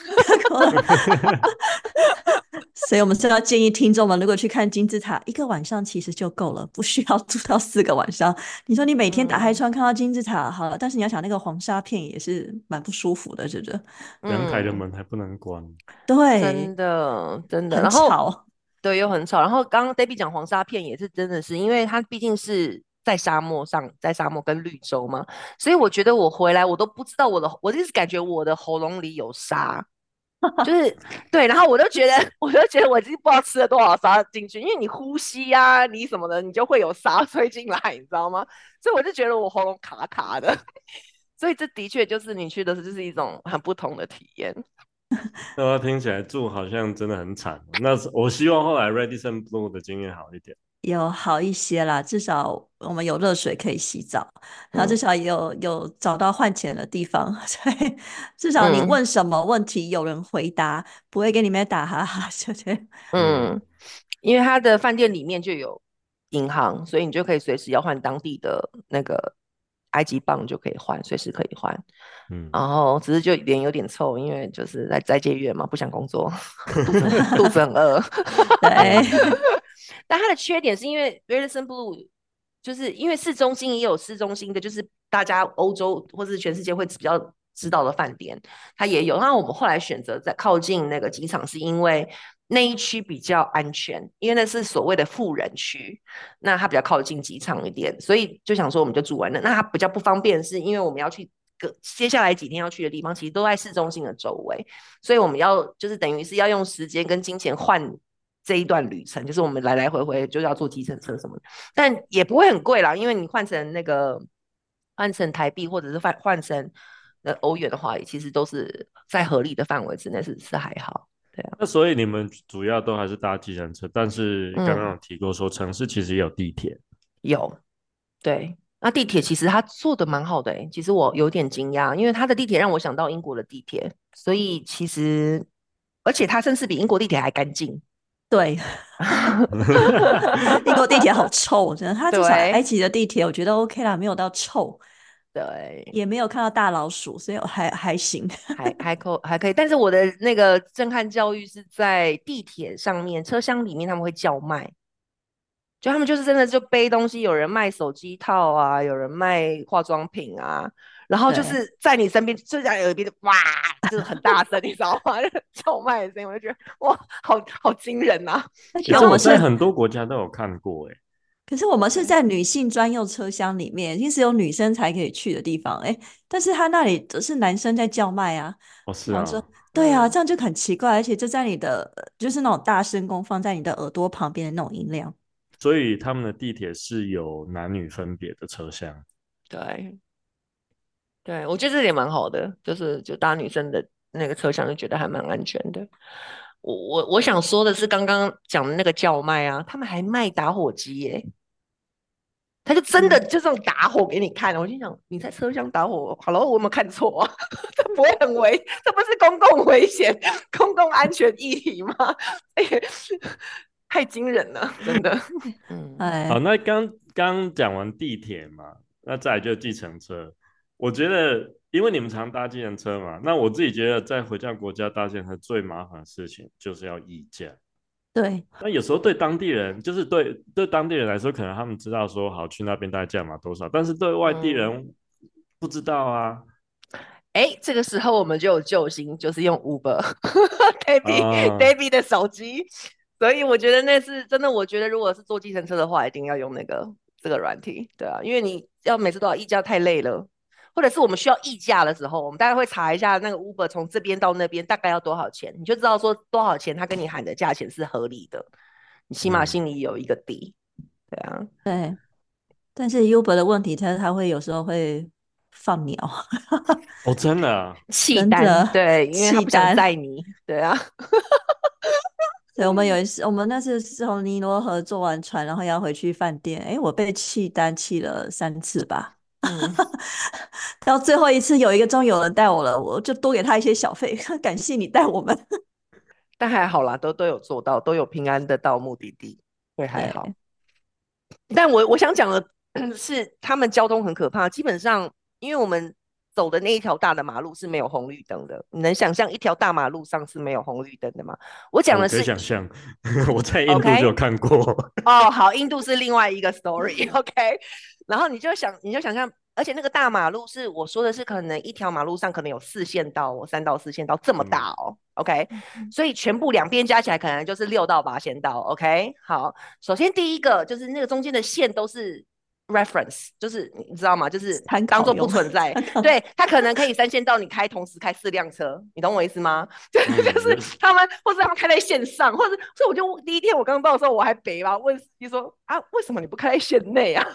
所以我们是要建议听众们，如果去看金字塔，一个晚上其实就够了，不需要住到4个晚上。你说你每天打开窗看到金字塔好了，但是你要想那个黄沙片也是蛮不舒服的，是不是？ 阳台的门还不能关。 对， 真的真的， 很然后吵。 对，又很吵。然后刚刚 Debbie 讲黄沙片也是真的是，因为它毕竟是在沙漠上，在沙漠跟绿洲嘛，所以我觉得我回来我都不知道我就是感觉我的喉咙里有沙。就是对，然后我就觉得我已经不知道吃了多少沙进去，因为你呼吸啊，你什么的，你就会有沙吹进来，你知道吗？所以我就觉得我喉咙卡卡的。所以这的确就是你去的是就是一种很不同的体验。 那听起来住好像真的很惨。那我希望后来 Radisson Blu 的经验好一点。 有好一些啦，至少我们有热水可以洗澡，然后至少也有找到换钱的地方，所以至少你问什么问题有人回答，不会给你们打哈哈，就这样。 因为他的饭店里面就有银行，所以你就可以随时要换当地的那个埃及镑就可以换，随时可以换。然后只是就脸有点臭，因为就是在借月嘛，不想工作，肚子很饿。 对。 但它的缺点是因为 Radisson Blu 就是因为市中心也有市中心的，就是大家欧洲或是全世界会比较知道的饭店，它也有。那我们后来选择在靠近那个机场，是因为那一区比较安全，因为那是所谓的富人区，那它比较靠近机场一点，所以就想说我们就住完了。那它比较不方便，是因为我们要去接下来几天要去的地方，其实都在市中心的周围，所以我们要就是等于是要用时间跟金钱换这一段旅程，就是我们来来回回就要坐计程车什么的，但也不会很贵啦，因为你换成台币或者是换成欧元的话，其实都是在合理的范围之内，是还好。对啊。 那所以你们主要都还是搭计程车，但是刚刚有提过说城市其实也有地铁。 有，对。那地铁其实它做的蛮好的其实我有点惊讶，因为它的地铁让我想到英国的地铁，所以其实而且它甚至比英国地铁还干净。 对。英国地铁好臭，真的。它至少埃及的地铁我觉得 OK 啦，没有到臭。 对， 也没有看到大老鼠，所以还行。 还可以。但是我的那个震撼教育是在地铁上面车厢里面他们会叫卖，就他们就是真的就背东西，有人卖手机套啊，有人卖化妆品啊，然后就是在你身边就在耳边哇，就是很大声，你知道吗？叫卖的声音，我就觉得哇，好惊人啊！ 其实我在很多国家都有看过可是我们是在女性专用车厢里面，一定是有女生才可以去的地方但是他那里是男生在叫卖啊。 是啊。 对啊，这样就很奇怪，而且就在你的就是那种大声公放在你的耳朵旁边的那种音量。 所以他们的地铁是有男女分别的车厢。 对，我觉得这点蛮好的，就搭女生的那个车厢就觉得还蛮安全的。我想说的是，刚刚讲的那个叫卖啊，他们还卖打火机他就真的就这种打火给你看。我就想你在车厢打火，Hello，我有没有看错啊？这不会很这不是公共危险、公共安全议题吗？太惊人了，真的。 好，那刚讲完地铁嘛，那再来就计程车。我觉得，因为你们常搭计程车嘛，那我自己觉得在回家国家搭计程车最麻烦的事情就是要议价。 对。 那有时候对当地人，就是对当地人来说，可能他们知道说好去那边大概价码多少，但是对外地人不知道啊。 这个时候我们就有救星，就是用 Uber。Debbie 的手机所以我觉得那是真的，我觉得如果是坐计程车的话，一定要用这个软体，对啊，因为你要每次都要议价太累了，或者是我们需要议价的时候，我们大概会查一下那个 Uber 从这边到那边大概要多少钱，你就知道说多少钱他跟你喊的价钱是合理的，你起码心里有一个底，对啊。 对，但是 Uber 的问题，它会有时候会放鸟， 哦，真的啊， 弃单， 真的对，因为他不想弃单。 载你，对啊。 对，我们有一次，我们那次是从尼罗河坐完船，然后要回去饭店，诶，我被弃单弃了3次吧。 嗯， 到最后一次有一个终于有人带我了，我就多给他一些小费，感谢你带我们。 但还好啦，都有做到，都有平安的到目的地，会还好。 对， 但我想讲的是，他们交通很可怕。基本上，因为我们走的那一条大的马路是没有红绿灯的，你能想象一条大马路上是没有红绿灯的吗？我讲我可以的是想象，我在印度就 ，OK， 有看过。 哦，好，印度是另外一个 story，OK，然后你就想象，而且那个大马路是我说的是可能一条马路上可能有4线道哦3到4线道这么大哦，OK，所以全部两边加起来可能就是6到8线道，OK，好，首先第一个就是那个中间的线都是 reference，就是你知道吗？就是参当做不考用， 存在， 参考。 对，它可能可以3线道，你同时开4辆车，你懂我意思吗？就是有他们，或是他们开在线上，或者所以我就第一天我刚到的时候，我还北吧问司机说啊，为什么你不开在线内啊？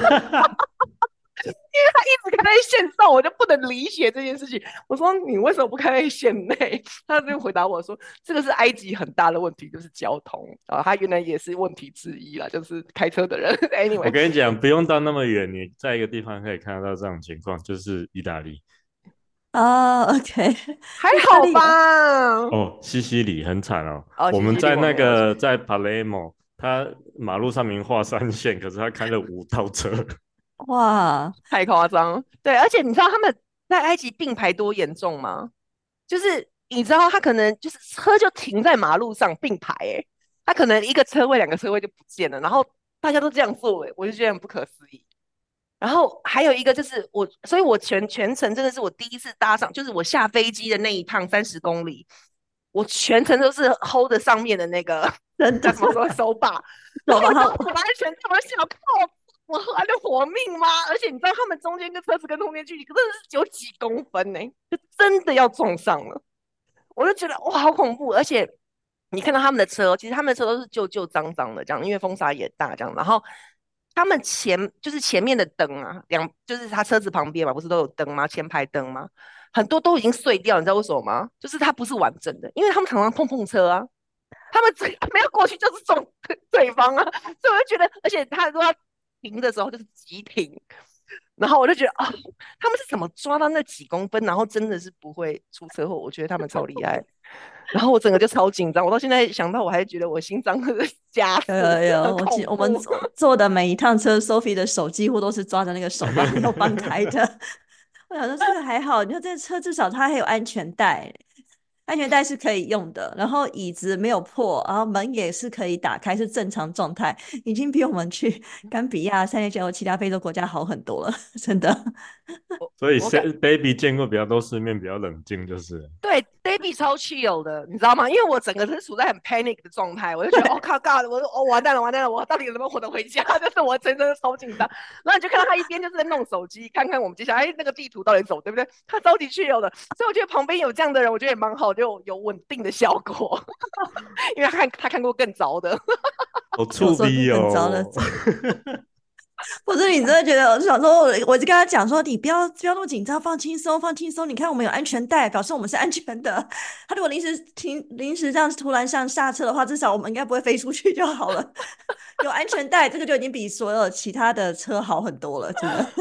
一直开在线上，我就不能理解这件事情。我说你为什么不开在线内？他就回答我说，这个是埃及很大的问题，就是交通啊，他原来也是问题之一啦，就是开车的人。 我 anyway， 跟你讲，不用到那么远，你在一个地方可以看得到这种情况，就是意大利。 啊，OK， 还意大好利哦， 吧？ 哦，西西里很惨哦。 哦，西西里我们在那我没有去。 个在 Palermo，它马路上明画3线，可是他开了5道车。 哇， 太夸张。对，而且你知道他们在埃及并排多严重吗？就是你知道他可能就是车就停在马路上并排，哎，他可能一个车位、2个车位就不见了，然后大家都这样做，哎，我就觉得很不可思议。然后还有一个就是我，所以我全程真的是我第一次搭上，就是我下飞机的那一趟30公里，我全程都是 hold 着上面的那个真的， 叫什么说手把，然后我就走吧，他我安全带，我就想靠，我还能活命吗？而且你知道他们中间跟车子跟中间距离真的是有几公分呢，就真的要撞上了。我就觉得哇，好恐怖！而且你看到他们的车，其实他们的车都是旧旧脏脏的这样，因为风沙也大这样。然后他们就是前面的灯啊，就是他车子旁边嘛，不是都有灯吗？前排灯吗？很多都已经碎掉，你知道为什么吗？就是它不是完整的，因为他们常常碰车啊，他们没有过去就是撞对方啊，所以我就觉得，而且他说他停的时候就是急停，然后我就觉得啊，他们是怎么抓到那几公分，然后真的是不会出车祸？我觉得他们超厉害。然后我整个就超紧张，我到现在想到我还觉得我心脏加速，很恐我们怖。 坐的每一趟车，Sophie 的手几乎都是抓着那个手把没有放开的。我想说这个还好，你说这车至少它还有安全带，安全带是可以用的，然后椅子没有破，然后门也是可以打开，是正常状态，已经比我们去甘比亚、三内加和其他非洲国家好很多了，真的。 所以我感 baby 见过比较多世面，比较冷静，就是了。 对 Baby 超 chill 的，你知道吗？因为我整个是处在很 panic 的状态，我就觉得哦靠 God，我说哦完蛋了完蛋了，我到底能不能活得回家？就是我真的超紧张。然后你就看到他一边就是在弄手机，看看我们接下来那个地图到底走对不对？他超级 chill 的，所以我觉得旁边有这样的人，我觉得也蛮好，就有稳定的效果。因为他看过更糟的。 好有触鼻时候更糟的， 哦。 不是你真的觉得，我就想说，我就跟他讲说，你不要那么紧张，放轻松，放轻松。你看我们有安全带，表示我们是安全的。他如果临时这样突然上刹车的话，至少我们应该不会飞出去就好了。有安全带，这个就已经比所有其他的车好很多了，真的。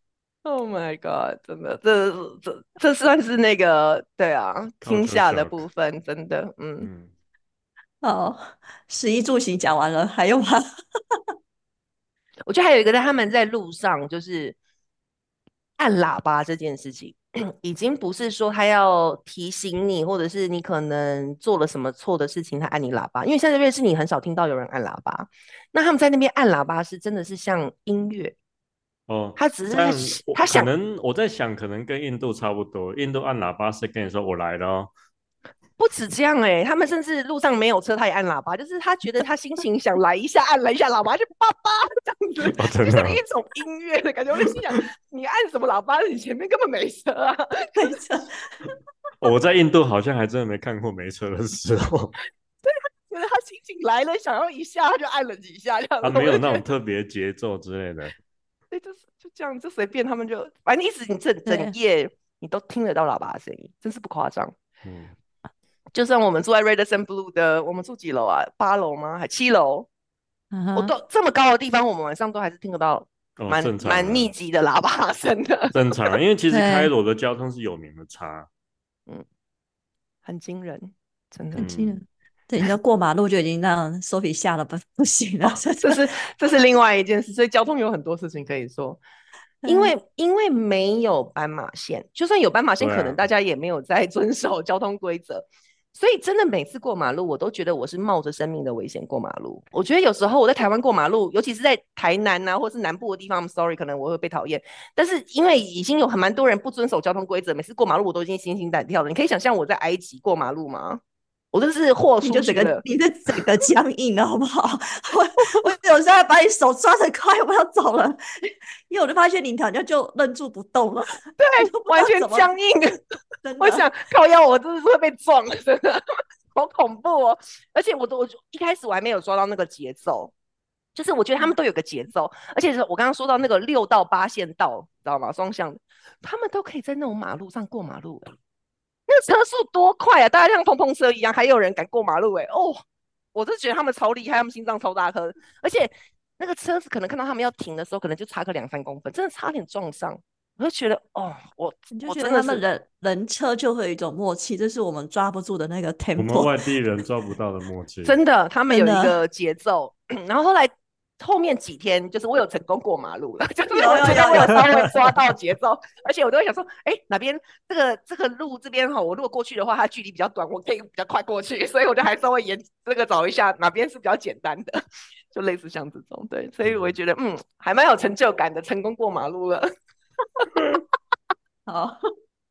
Oh my god！真的，这算是那个对啊，惊 Culture 吓的 shock。 部分，真的，嗯。 嗯， 哦，食衣住行讲完了，还有吗？ 我觉得还有一个，他们在路上就是按喇叭这件事情，已经不是说他要提醒你，或者是你可能做了什么错的事情，他按你喇叭。因为像这边是你很少听到有人按喇叭，那他们在那边按喇叭是真的是像音乐， 哦， 他只是这样他想可能我在想，可能跟印度差不多。印度按喇叭是跟你说我来了哦。 不止这样他们甚至路上没有车，他也按喇叭，就是他觉得他心情想来一下，按了一下喇叭，就爸爸这样子，就像一种音乐的感觉。我就心想，你按什么喇叭？你前面根本没车啊， 没错。 我在印度好像还真的没看过没车的时候。 对，他觉得他心情来了，想要一下，他就按了几下，这样子。 他没有那种特别节奏之类的。 对，就这样，就随便他们就，反正意思你整夜你都听得到喇叭的声音，真是不夸张。就算我们住在 Radisson Blu 的，我们住几楼啊？8楼吗？还7楼？我都这么高的地方，我们晚上都还是听得到蛮密集的喇叭声的。 正常，因为其实开罗的交通是有名的差。 很惊人，真的很惊人。对，你知道过马路就已经让 Sophie 吓得不行了。 这是另外一件事，所以交通有很多事情可以说。因为没有斑马线，就算有斑马线，可能大家也没有在遵守交通规则。所以真的每次过马路，我都觉得我是冒着生命的危险过马路。我觉得有时候我在台湾过马路，尤其是在台南啊，或是南部的地方 ，I'm sorry， 可能我会被讨厌。但是因为已经有蛮多人不遵守交通规则，每次过马路我都已经心惊胆跳了。你可以想象我在埃及过马路吗？我真是豁出去了， 你的整个僵硬了，好不好？我有时候把你手抓得快，我要走了，因为我就发现你好像就愣住不动了， 对，完全僵硬。我想靠腰，我真的是会被撞，真的好恐怖哦！而且我一开始我还没有抓到那个节奏，就是我觉得他们都有个节奏，而且我刚刚说到那个6到8线道，知道吗？双向的，他们都可以在那种马路上过马路。那个车速多快啊！大家像碰碰车一样，还有人敢过马路我就觉得他们超厉害，他们心脏超大颗，而且那个车子可能看到他们要停的时候，可能就差个2-3公分，真的差点撞上。我就觉得我就觉得他们人车就会有一种默契，这是我们抓不住的那个 tempo， 我们外地人抓不到的默契。 真的，他们有一个节奏。然后后面几天，就是我有成功过马路了，就是我觉得我有稍微抓到节奏，而且我都会想说，哪边这个路这边我如果过去的话，它距离比较短，我可以比较快过去，所以我就还稍微找一下哪边是比较简单的，就类似像这种。对，所以我觉得还蛮有成就感的，成功过马路了。 好。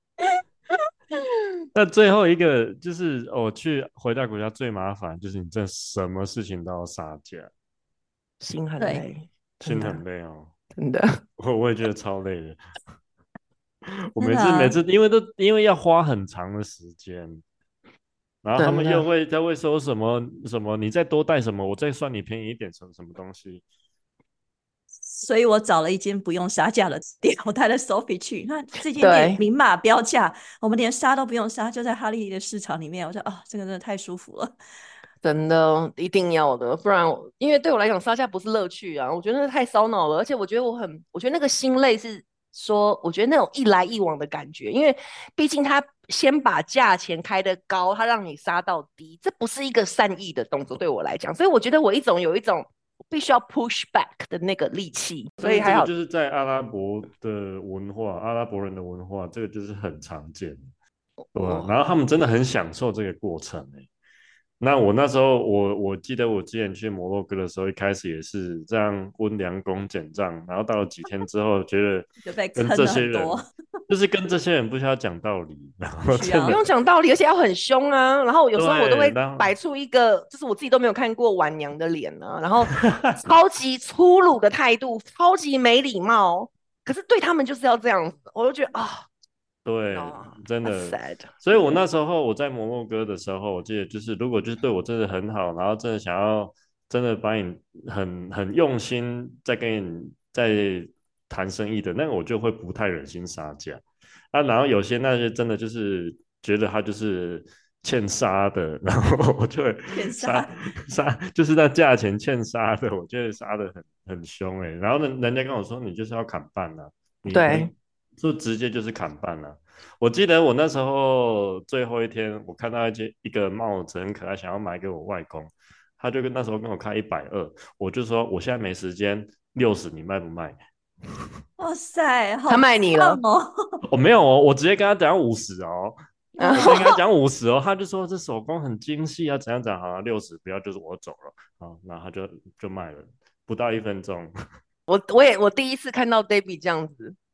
那最后一个就是去回到国家最麻烦，就是你真的什么事情都要杀价， 心很累， 心很累哦， 真的， 我也觉得超累的。我每次因为要花很长的时间，然后他们又会说什么你再多带什么，我再算你便宜一点什么东西。 所以我找了一间不用杀价的店，我带了 Sophie 去。那这间店明码标价，我们连杀都不用杀，就在哈利的市场里面。我说这个真的太舒服了， 真的一定要的，不然因为对我来讲杀价不是乐趣啊，我觉得那太烧脑了，而且我觉得那个心累是说，我觉得那种一来一往的感觉，因为毕竟他先把价钱开得高，他让你杀到低，这不是一个善意的动作对我来讲，所以我觉得我有一种必须要 push back 的那个力气，所以还好。 就是在阿拉伯的文化，阿拉伯人的文化，这个就是很常见，对吧？然后他们真的很享受这个过程那我那时候，我记得我之前去摩洛哥的时候，一开始也是这样温良恭俭让，然后到了几天之后，觉得跟这些人，就是跟这些人不需要讲道理，然后不用讲道理，而且要很凶啊。然后有时候我都会摆出一个，就是我自己都没有看过晚娘的脸啊，然后超级粗鲁的态度，超级没礼貌，可是对他们就是要这样子，我就觉得对，真的，所以我那时候我在摩洛哥的时候，我记得就是如果就是对我真的很好，然后真的想要真的把你很用心在跟你在谈生意的，那个我就会不太忍心杀价然后有些那些真的就是觉得他就是欠杀的，然后我就会杀，就是那价钱欠杀的，我就会杀的很凶然后人家跟我说你就是要砍半对。 就直接就是砍半了。我记得我那时候最后一天，我看到一个帽子很可爱，想要买给我外公，他就那时候跟我开120，我就说我现在没时间，60你卖不卖？ 哇塞， 他卖你了我没有我直接跟他讲50我直接跟他讲50他就说这手工很精细啊，怎样好了60不要，就是我走了然后他就卖了，不到1分钟。 我第一次看到 Debbie 这样子。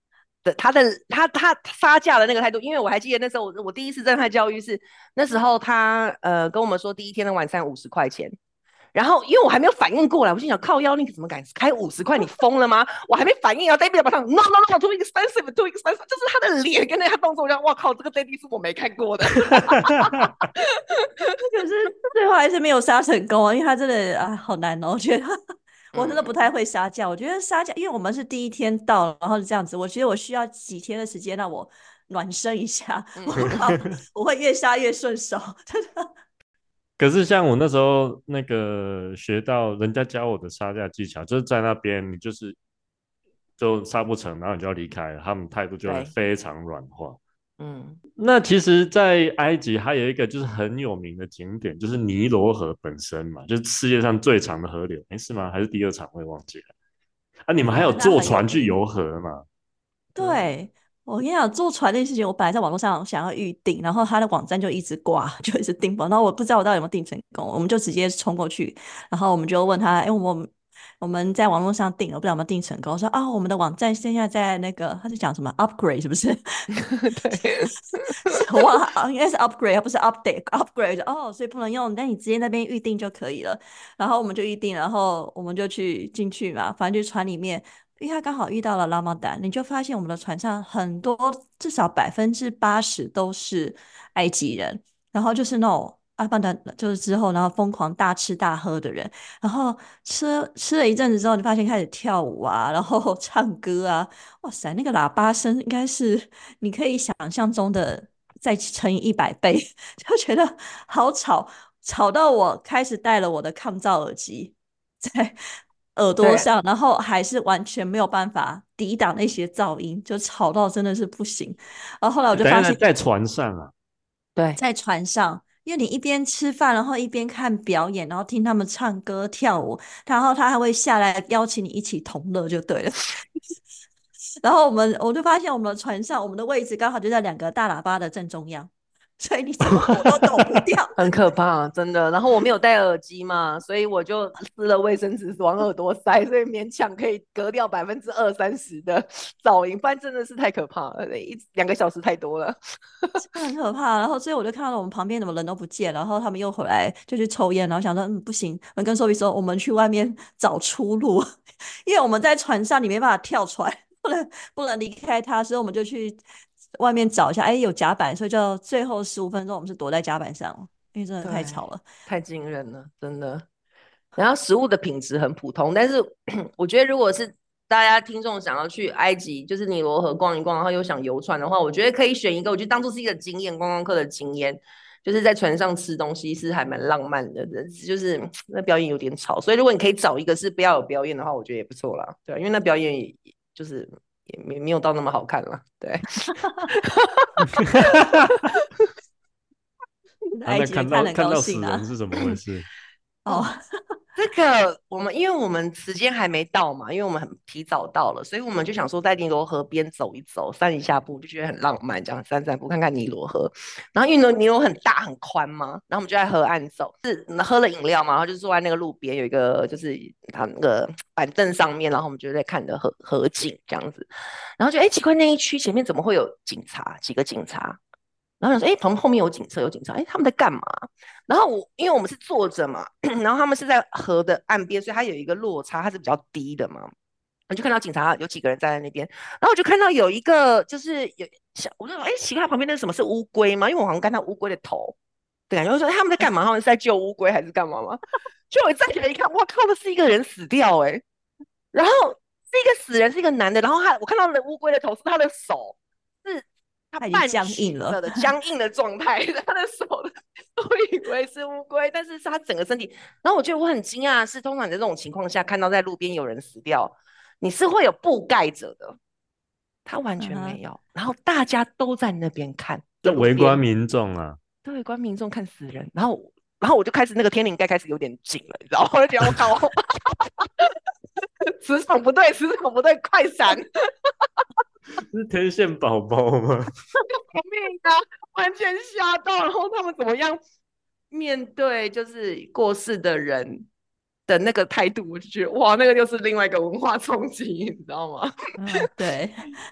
他杀价的那个态度，因为我还记得那时候我第一次震撼教育是那时候他跟我们说第一天的晚餐50块钱。然后因为我还没有反应过来，我心想靠腰，你怎么敢开50块？你疯了吗？我还没反应，然后 David 马上 no no no too expensive too expensive， 就是他的脸跟那个动作，我想哇靠，这个 David 是我没看过的。 可是最后还是没有杀成功啊，因为他真的啊好难哦，我觉得我真的不太会杀价。我觉得杀价，因为我们是第一天到，然后是这样子，我觉得我需要几天的时间让我暖身一下，我怕我会越杀越顺手，真的。 可是像我那时候那个学到人家教我的杀价技巧，就是在那边你就杀不成，然后你就要离开了，他们态度就会非常软化。那其实，在埃及还有一个就是很有名的景点，就是尼罗河本身嘛，就是世界上最长的河流，是吗？还是第2场？我也忘记了。啊，你们还有坐船去游河吗？ 对，我跟你讲，坐船这件事情，我本来在网络上想要预定，然后他的网站就一直挂，就一直订不到，然后我不知道我到底有没有订成功，我们就直接冲过去，然后我们就问他，哎，我们在网络上订了，不知道有没有订成功。我说啊，我们的网站现在在那个，他是讲什么 upgrade 是不是？ 对， 哇，应该是 upgrade，不是 update，upgrade 哦，所以不能用，那你直接那边预定就可以了。然后我们就预定，然后我们就进去嘛，反正就船里面。因为他刚好遇到了拉玛丹，你就发现我们的船上很多，至少80%都是埃及人，然后就是那种阿曼达，就是之后然后疯狂大吃大喝的人，然后吃了一阵子之后，你发现开始跳舞啊，然后唱歌啊，哇塞，那个喇叭声应该是你可以想象中的再乘以100倍，就觉得好吵，吵到我开始戴了我的抗噪耳机。在耳朵上，然后还是完全没有办法抵挡那些噪音，就吵到真的是不行。然后后来我就发现， 在船上啊， 对， 在船上，因为你一边吃饭，然后一边看表演，然后听他们唱歌跳舞，然后他还会下来邀请你一起同乐，就对了。然后我就发现我们的船上，我们的位置刚好就在2个大喇叭的正中央。所以你怎么躲都躲不掉， 很可怕，真的。然后我没有戴耳机嘛，所以我就撕了卫生纸往耳朵塞，所以勉强可以隔掉20-30%的噪音，不然真的是太可怕了，2个小时太多了， 很可怕。然后所以我就看到我们旁边怎么人都不见，然后他们又回来就去抽烟，然后想说不行，我跟 Sophie 说我们去外面找出路，因为我们在船上你没办法跳船，不能离开它，所以我们就去外面找一下，哎，有甲板，所以就最后15分钟我们是躲在甲板上，因为真的太吵了， 太惊人了，真的。然后食物的品质很普通，但是我觉得如果是大家听众想要去埃及，就是尼罗河逛一逛，然后又想游船的话，我觉得可以选一个，我觉得当做是一个经验，观光客的经验，就是在船上吃东西是还蛮浪漫的，就是那表演有点吵，所以如果你可以找一个是不要有表演的话，我觉得也不错啦，对，因为那表演就是也没有到那么好看了，对。 埃及人看得很高兴啊， 看到死人是怎么回事？ 哦， 这个因为我们时间还没到嘛，因为我们很提早到了，所以我们就想说在尼罗河边走一走，散一下步，就觉得很浪漫，这样散步看看尼罗河。然后因为尼罗很大很宽嘛，然后我们就在河岸走，是喝了饮料嘛，然后就坐在那个路边有一个就是它那个板凳上面，然后我们就在看着河景这样子，然后就奇怪那一区前面怎么会有警察，几个警察。然后想说，旁边后面有警车，有警察，他们在干嘛？然后因为我们是坐着嘛，然后他们是在河的岸边，所以它有一个落差，它是比较低的嘛。我就看到警察有几个人站在那边，然后我就看到有一个就是我就说，奇怪，旁边那是什么？是乌龟吗？因为我好像看到乌龟的头，对，然后说他们在干嘛？他们是在救乌龟还是干嘛吗？就我站起来一看，哇靠，那是一个人死掉然后是一个死人，是一个男的，然后我看到的乌龟的头是他的手，是。他半僵硬了的僵硬的状态，他的手都以为是乌龟，但是他整个身体。然后我觉得我很惊讶的是，通常在这种情况下，看到在路边有人死掉，你是会有布盖着的，他完全没有。然后大家都在那边看， 这围观民众啊， 对，围观民众看死人。然后我就开始那个天灵盖开始有点紧了，你知道吗？我就觉得我靠，磁场不对，快闪！ 是天线宝宝吗？ 命啊，完全吓到。然后他们怎么样面对就是过世的人？ 的那个态度，我就觉得哇，那个就是另外一个文化冲击，你知道吗？ 对。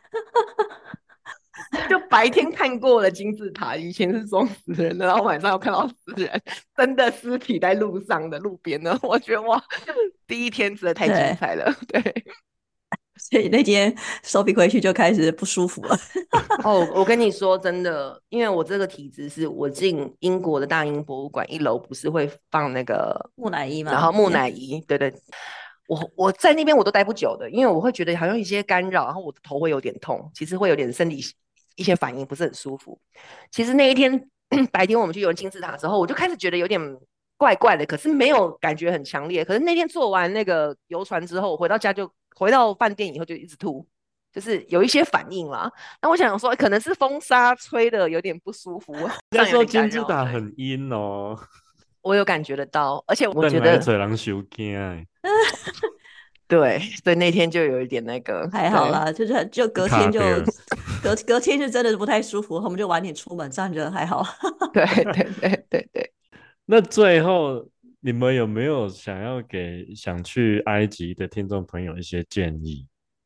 就白天看过了金字塔，以前是装死人的，然后晚上又看到死人，真的尸体在路上的路边的，我觉得哇，第一天真的太精彩了，对。 所以那天 Sophie 回去就开始不舒服了。 哦，我跟你说真的，因为我这个体质是我进英国的大英博物馆1楼不是会放那个木乃伊吗？ 然后木乃伊，对对，我在那边我都待不久的，因为我会觉得好像一些干扰，然后我的头会有点痛，其实会有点生理一些反应，不是很舒服。其实那一天白天我们去游金字塔之后，我就开始觉得有点怪怪的，可是没有感觉很强烈。可是那天坐完那个游船之后，回到饭店以后就一直吐，就是有一些反应啦。那我想说，可能是风沙吹的有点不舒服， 那时候金有点干扰。 字塔很阴哦， 我有感觉得到，而且我觉邓来得嘴人受惊的， 对，所以那天就有一点那个，对还好啦，就隔天就卡掉隔天就真的不太舒服，我们就晚点出门，这样觉得还好。 对对对对对。 那最后你们有没有想要给想去埃及的听众朋友一些建议？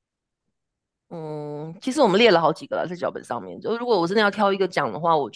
其实我们列了好几个了，在脚本上面。就如果我真的要挑一个讲的话，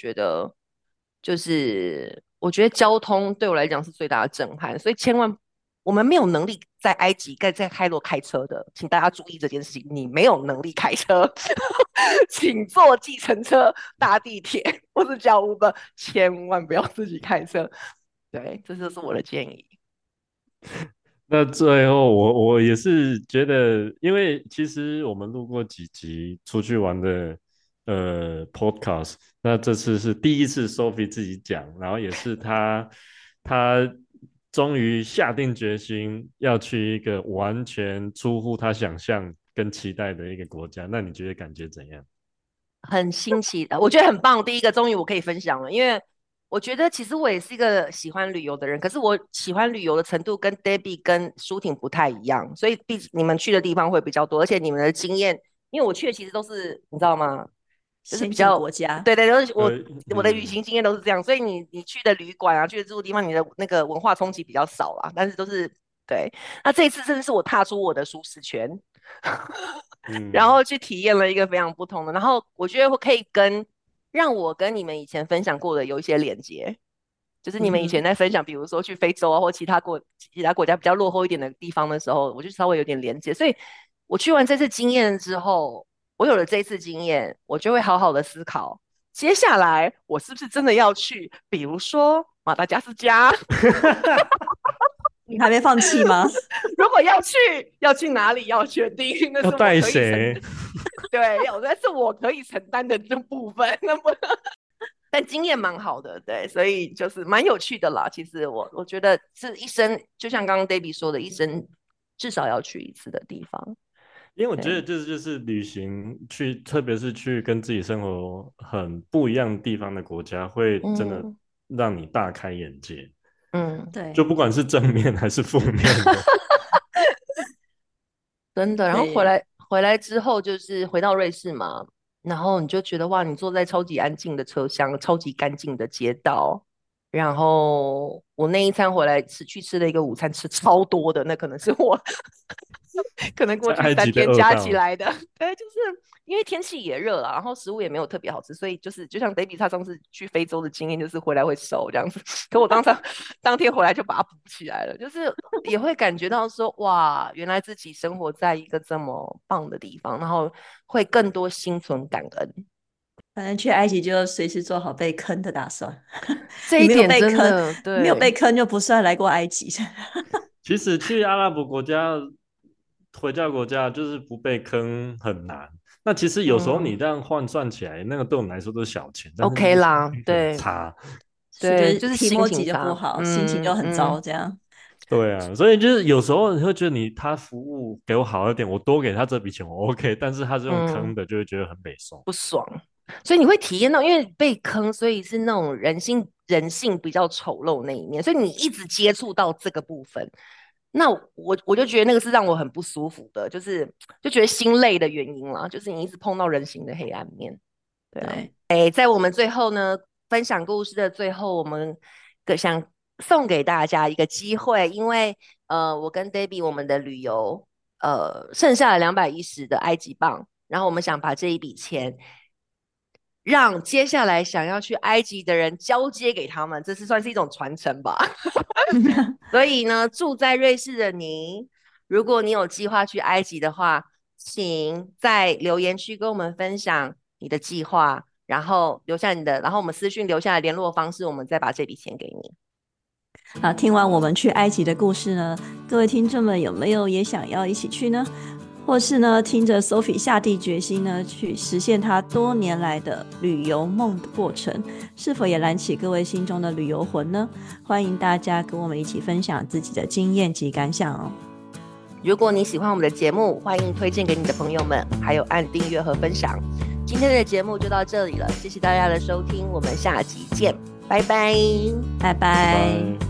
我觉得交通对我来讲是最大的震撼，所以千万我们没有能力在埃及在开罗开车的，请大家注意这件事情，你没有能力开车，请坐计程车、搭地铁或是叫 Uber，千万不要自己开车。对，这就是我的建议。 那最后我也是觉得，因为其实我们录过几集出去玩的podcast，那这次是第一次 Sophie 自己讲，然后也是她终于下定决心要去一个完全出乎她想象跟期待的一个国家，那你觉得感觉怎样？ 很新奇的，我觉得很棒。第一个，终于我可以分享了，因为我觉得其实我也是一个喜欢旅游的人，可是我喜欢旅游的程度跟 Debbie 跟舒婷不太一样，所以毕竟你们去的地方会比较多，而且你们的经验，因为我去的其实都是你知道吗？就是先进比较国家。 对对，都是我的旅嗯行经验都是这样，所以你去的旅馆啊，去的住的地方，你的那个文化冲击比较少啦，但是都是对。那这一次真的是我踏出我的舒适圈。然后去体验了一个非常不同的，然后我觉得可以让我跟你们以前分享过的有一些连接，就是你们以前在分享，比如说去非洲啊或其他国家比较落后一点的地方的时候，我就稍微有点连接，所以我去完这次经验之后，我有了这次经验，我就会好好的思考，接下来我是不是真的要去，比如说马达加斯加。 你还没放弃吗？ 如果要去哪里要确定，那是要我可以带谁？ 对，那是我可以承担的这部分。那么，但经验蛮好的，对，所以就是蛮有趣的啦。其实我觉得是一生，就像刚刚 Debbie 说的，一生至少要去一次的地方。 因为我觉得就是旅行去，特别是去跟自己生活很不一样的地方的国家，会真的让你大开眼界。 对， 就不管是正面还是负面的， 真的。然后回来之后，就是回到瑞士嘛，然后你就觉得哇，你坐在超级安静的车厢，超级干净的街道。然后我那一餐回来去吃了一个午餐，吃超多的，那可能是我可能过去3天加起来的。对，就是因为天气也热了，然后食物也没有特别好吃，所以就像 David 他上次去非洲的经验，就是回来会瘦这样子。可我当天回来就把它补起来了，就是也会感觉到说哇，原来自己生活在一个这么棒的地方，然后会更多心存感恩。 反正去埃及就随时做好被坑的打算。 这一点真的对， 没有被坑就不算来过埃及。 其实去阿拉伯国家、回教国家就是不被坑很难。那其实有时候你这样换算起来，那个对我们来说都是小钱，但是 OK 啦，对， 差， 对，就是提莫吉就心情差不好，心情就很糟，这样。 对啊，所以就是有时候你会觉得他服务给我好一点，我多给他这笔钱我 OK，但是他是用坑的，就会觉得很北宋不爽。所以你会体验到，因为被坑，所以是那种人性比较丑陋那一面，所以你一直接触到这个部分，那我就觉得那个是让我很不舒服的，就觉得心累的原因啦，就是你一直碰到人性的黑暗面。对啊，在我们最后呢，分享故事的最后，我们想送给大家一个机会，因为我跟 Debbie 我们的旅游剩下了210的埃及镑，然后我们想把这一笔钱让接下来想要去埃及的人交接给他们，这是算是一种传承吧。所以呢，住在瑞士的您，如果你有计划去埃及的话，请在留言区跟我们分享你的计划，然后留下然后我们私讯留下来联络方式，我们再把这笔钱给你。 好，听完我们去埃及的故事呢，各位听众们有没有也想要一起去呢？或是呢，听着 Sophie 下定决心呢，去实现她多年来的旅游梦的过程，是否也燃起各位心中的旅游魂呢？欢迎大家跟我们一起分享自己的经验及感想哦。 如果你喜欢我们的节目，欢迎推荐给你的朋友们，还有按订阅和分享。今天的节目就到这里了，谢谢大家的收听，我们下集见，拜拜， 拜拜。